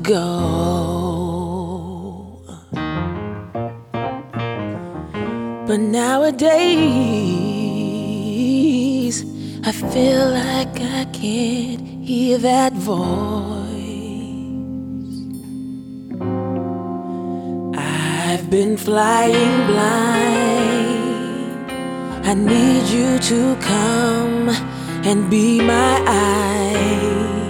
Go. But nowadays, I feel like I can't hear that voice. I've been flying blind. I need you to come and be my eyes.